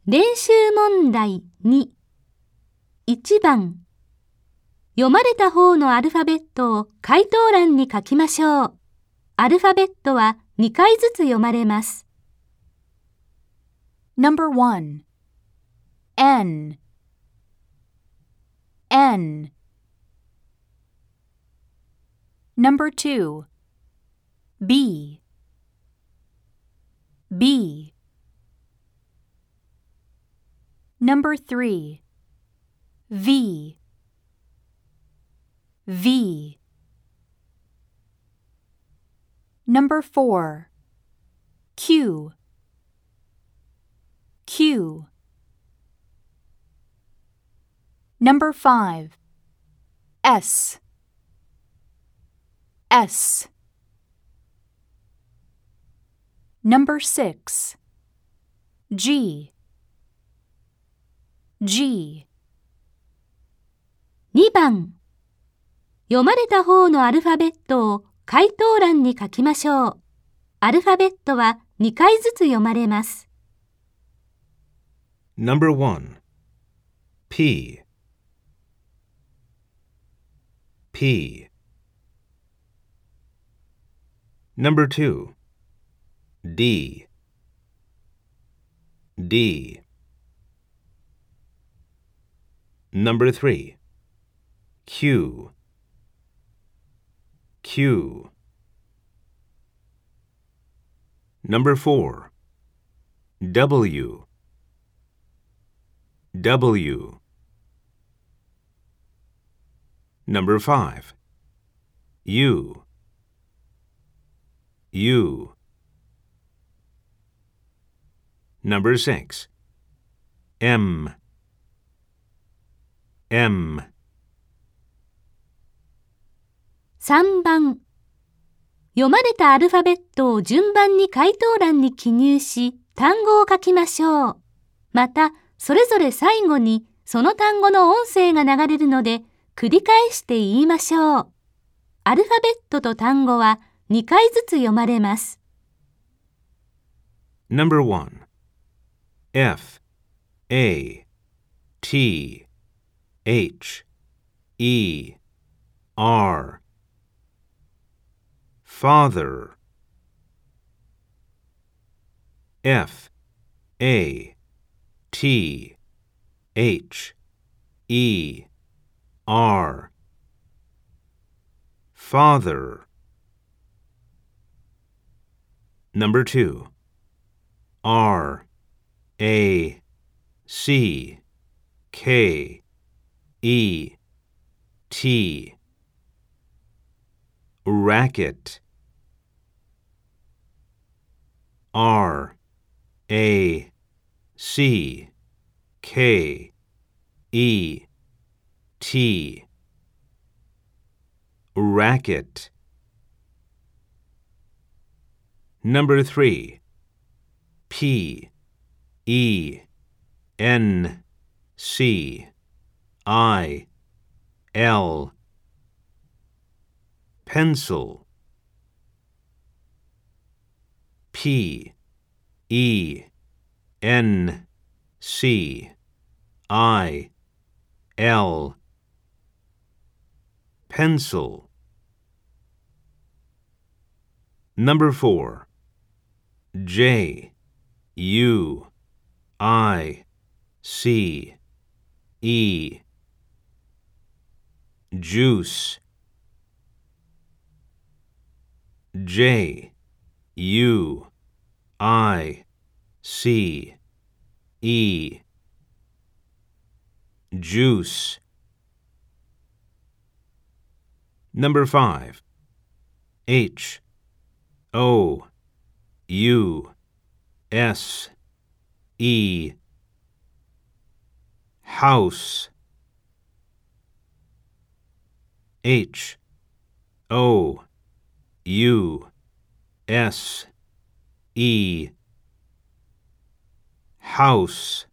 練習問題2、1番。読まれた方のアルファベットを回答欄に書きましょう。アルファベットは2回ずつ読まれます。 Number 1 N N Number 2 B B Number 3 V V Number 4 Q Q Number 5 S S Number 6 G G 2番。読まれた方のアルファベットを回答欄に書きましょう。アルファベットは2回ずつ読まれます。 Number 1 P P Number 2 D D Number 3 Q Q Number 4 W W Number 5 U U Number 6 M M 3番。読まれたアルファベットを順番に回答欄に記入し、単語を書きましょう。また、それぞれ最後にその単語の音声が流れるので、繰り返して言いましょう。アルファベットと単語は2回ずつ読まれます。 Number 1 F A T H E R Father F A T H E R Father Number 2 R A C K E T Racket R A C K E T Racket Number 3 P E N C I L Pencil P E N C I L Pencil Number 4 J U I C E Juice J U I C E Juice Number 5 H O U S E House H O U S E House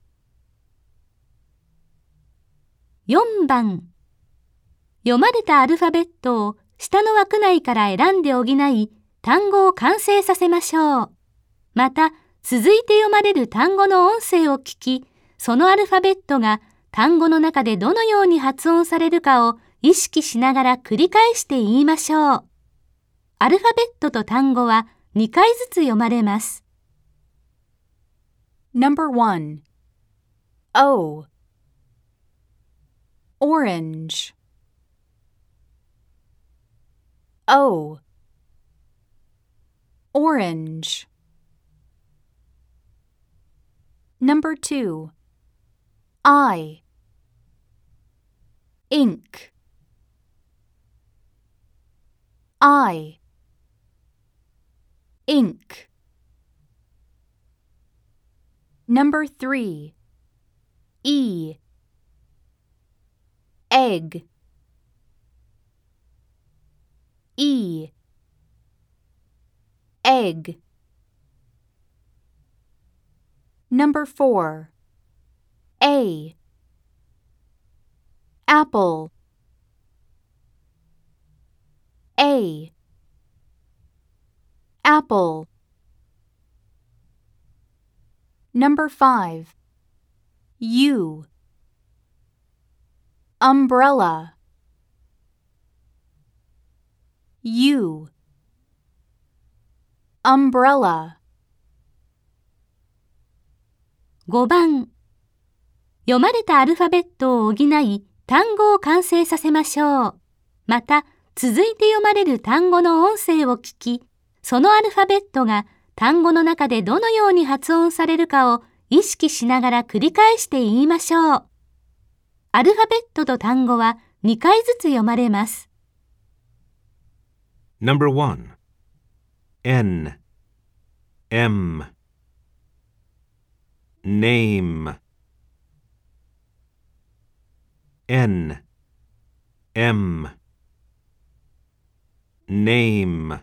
4番。読まれたアルファベットを下の枠内から選んで補い、単語を完成させましょう。また、 続いて読まれる単語の音声を聞き、そのアルファベットが単語の中でどのように発音されるかを意識しながら繰り返して言いましょう。アルファベットと単語は2回ずつ読まれます。 Number 1. O. Orange. O. Orange. Number 2. I. Ink. I. Ink. Number 3. E. Egg. E. Egg. Number 4. A. Apple. A. Apple. Number 5. U. Umbrella. U. Umbrella. 5番。読まれたアルファベットを補い、単語を完成させましょう。また、続いて読まれる単語の音声を聞き、そのアルファベットが単語の中でどのように発音されるかを意識しながら繰り返して言いましょう。アルファベットと単語は2回ずつ読まれます。 Number 1. N. M. Name. N. M. Name.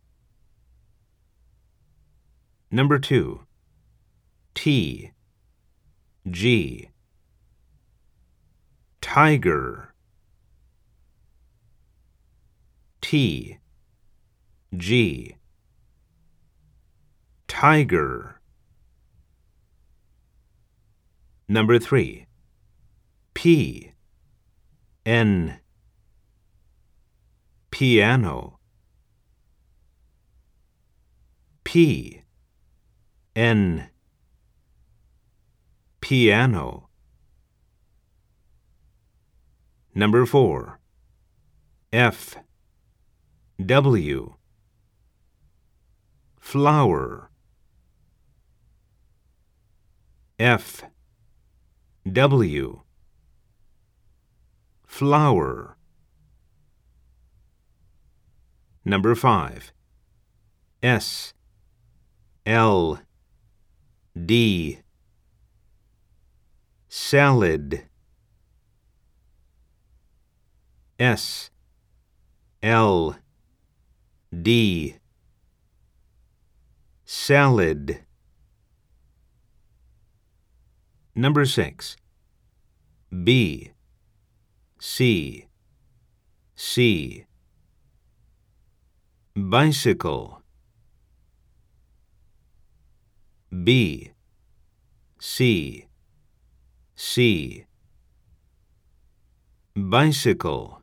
Number 2. T. G. Tiger. T. G. Tiger. Number 3. P. N. Piano. P. N. Piano. Number 4. F. W. Flower. F. W. Flower. Number 5. S. L. D. Salad. S. L. D. Salad. Number 6. B. C. C. Bicycle. B. C. C. Bicycle.